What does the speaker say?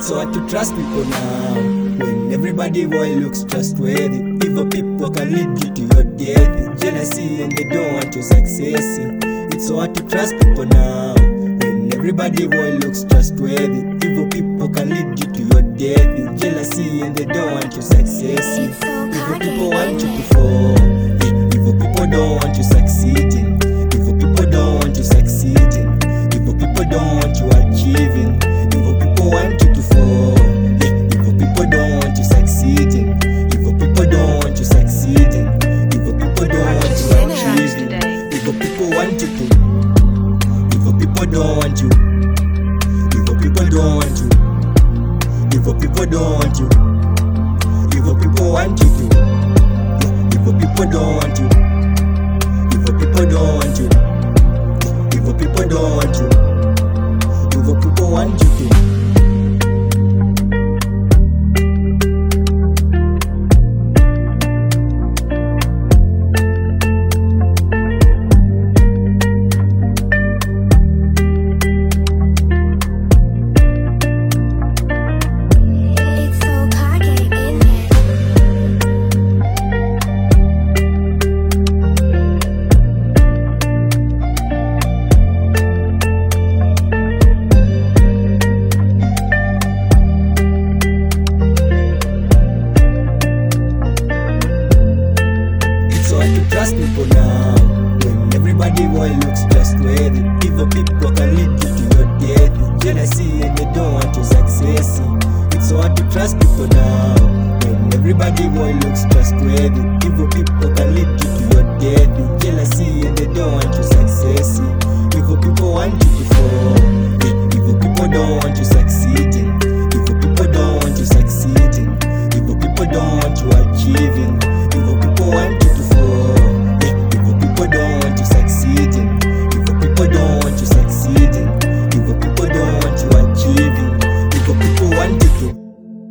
It's hard to trust people now when everybody boy looks trustworthy. Evil people can lead you to your death. Jealousy and they don't want your success. It's so hard to trust people now when everybody boy looks trustworthy. Evil people can lead you to your death. Jealousy and they don't want your success. Evil people want you to fall. Evil people don't want you succeeding. Evil people don't want you succeeding. Evil people don't want you achieving. Evil people want you to fall. Evil people don't want you succeeding. Evil people don't want you succeeding. Evil people don't want you achieving. Evil people want you to. Evil people don't want you. Evil people don't want you. Evil people don't want you. Evil people want you to. Evil people don't want you. Evil people don't want you. Evil people don't want you. Evil people want you to. Trust people now when everybody boy looks trustworthy. Evil people can lead you to your death. Jealousy and they don't want your success. It's so hard to trust people now when everybody boy looks trustworthy. Evil people can lead you to your death. Jealousy and they don't want your success. Evil people want you